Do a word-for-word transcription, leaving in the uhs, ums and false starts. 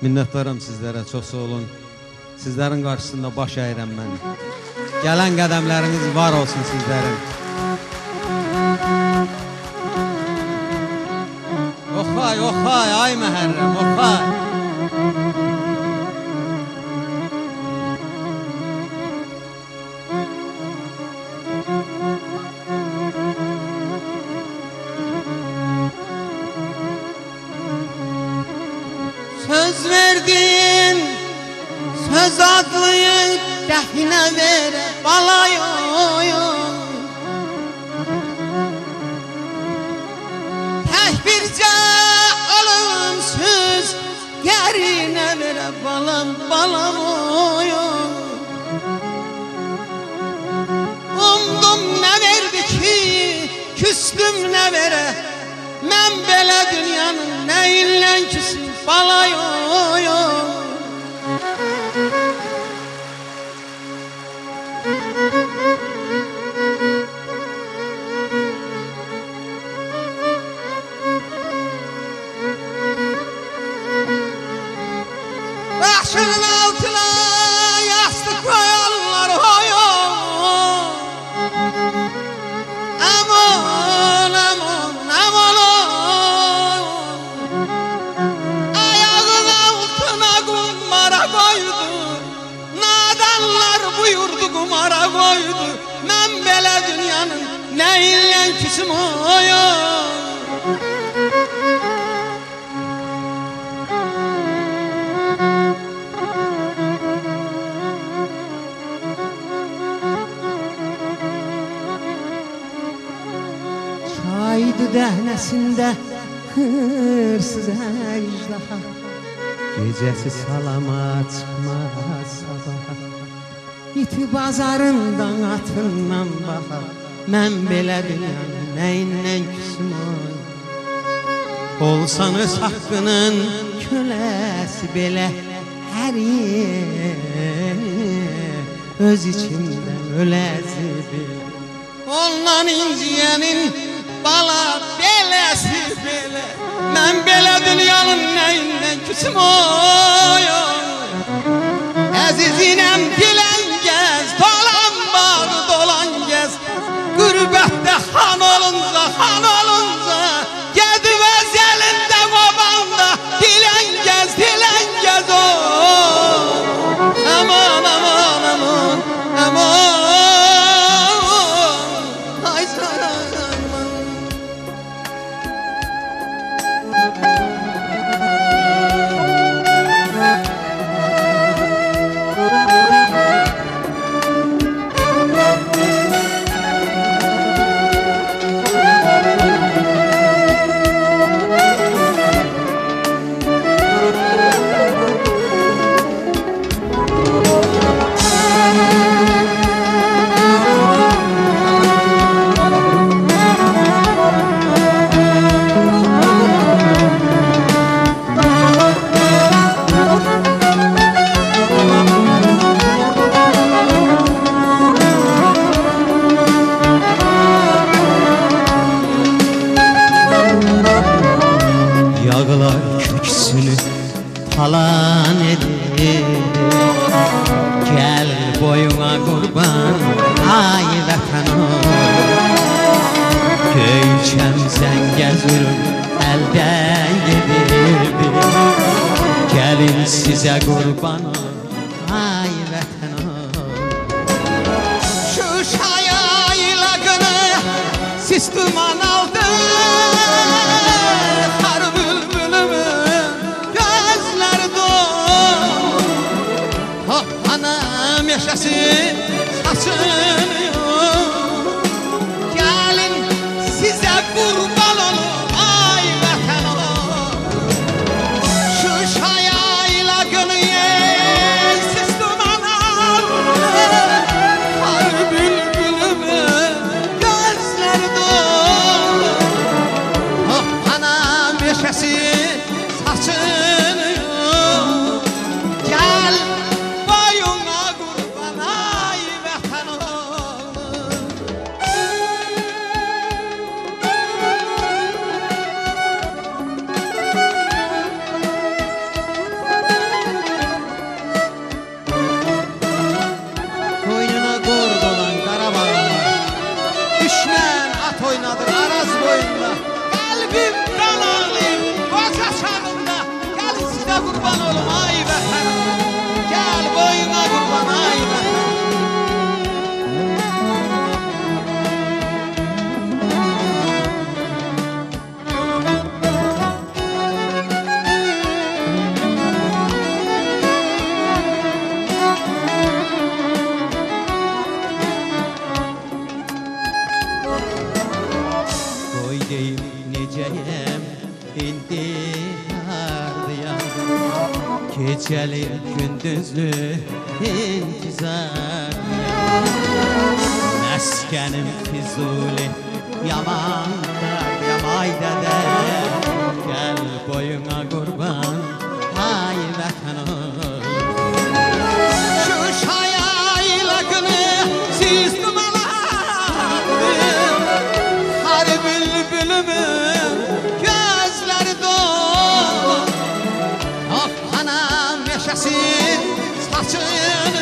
Minnətdaram sizlərə, çox sağ olun. Sizlərin qarşısında baş əyirəm mən. Gələn qədəmləriniz var olsun sizlərin. Oxay, oxay, ay Məhərrəm, oxay. Söz verdin, söz adlıyı dəfinə ver balayoyu. Tək bircə ölümsüz yerinə ver balam, balam oyu. Umdum nə verdi ki, küstüm nə verə. Mən belə dünyanın nəyinlə küsüm balayoyu. Başının altına yastık koyanlar hoyo. Aman aman aman oy. Ayağın altına kumara koydu. Nadanlar buyurdu kumara koydu. Ben belə dünyanın neyinle küsüm oyo. Çaydı dəhnəsində hırsız əcdaha. Gecəsi salama çıxmaz sabaha. İti bazarından atından baxa. Mən belə dünyanın nəyindən küsüm oy. Olsan öz haqqının köləsi belə. Hər yer öz içində öləzi belə. Ondan inciyənin bala beləsi belə. Mən belə dünyanın nəyindən küsüm oy. Əzizinem dilən gəz, dolan bağı dolan gəz. Qürbətdə xan olunca, xan olunca, gedib öz elində qobanda. Dilən gəz, dilən gəz o. Aman aman aman aman. Ay sana aman. Yağlar köksünü talan edir. Gel boyuna kurban ay vətən o. Göyçəm zəngəzürüm əldən gedir. Gəlin sizə qurban ay vətən o. Şuşa yaylağını siz duman aldı. Anam yaşasın saçınıyor. Gelin size kurban olun ay vətən o. Şuşa yaylağını siz duman aldı. Har bülbülümün gözleri dolu. Düşman at oynadır Araz boyunda. Kalbim kan ağlayır koca çağında. Gelin size kurban olum ay vətənim. Gel boyuna kurban ay vətənim. Deyim necəyəm, indi hardayam. Gecəli gündüzlü intizarlıyam. Məskənim Füzuli, yaman dardayam ay dədə. Gəl boyuna qurban, ay vətənim. Şuşa yaylaqını siz bülbülümün gözleri dolu. Ah anam yaşasın saçını